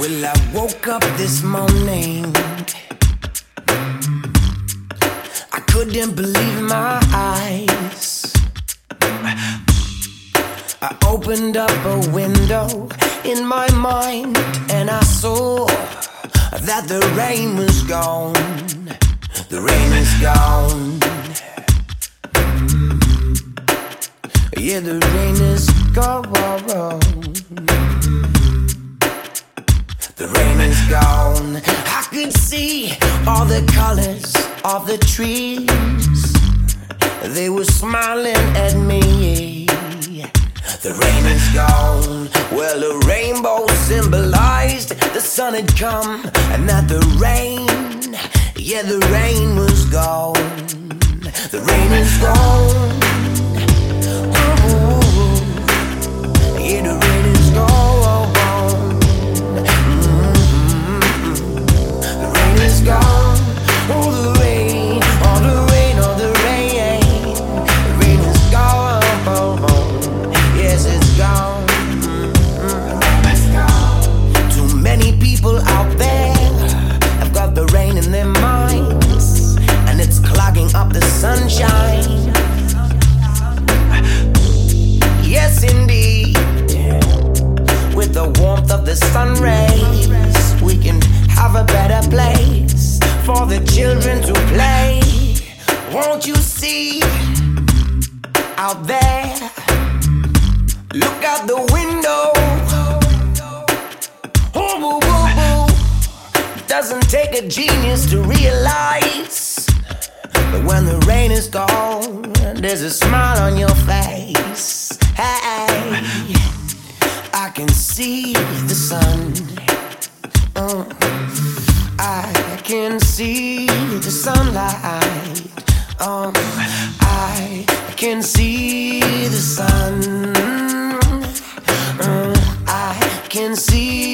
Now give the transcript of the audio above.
Well, I woke up this morning, I couldn't believe my eyes. I opened up a window in my mind and I saw that the rain was gone. The rain is gone. Yeah, the rain is gone. The rain is gone. I could see all the colors of the trees. They were smiling at me. The rain is gone. Well, the rainbow symbolized the sun had come, and that the rain, yeah, the rain was gone. The rain is gone. Ooh, yeah, the rain is gone. Gone. Oh, the rain, oh, the rain, oh, the rain. The rain is gone. Yes, it's gone. It's gone. Too many people out there have got the rain in their minds, and it's clogging up the sunshine. Yes, indeed. With the warmth of the sun rays, we can have a better place for the children to play. Won't you see out there? Look out the window. Oh, boo, boo, boo. Doesn't take a genius to realize that when the rain is gone, there's a smile on your face. Hey, I can see the sun. I can see the sunlight. I can see the sun. I can see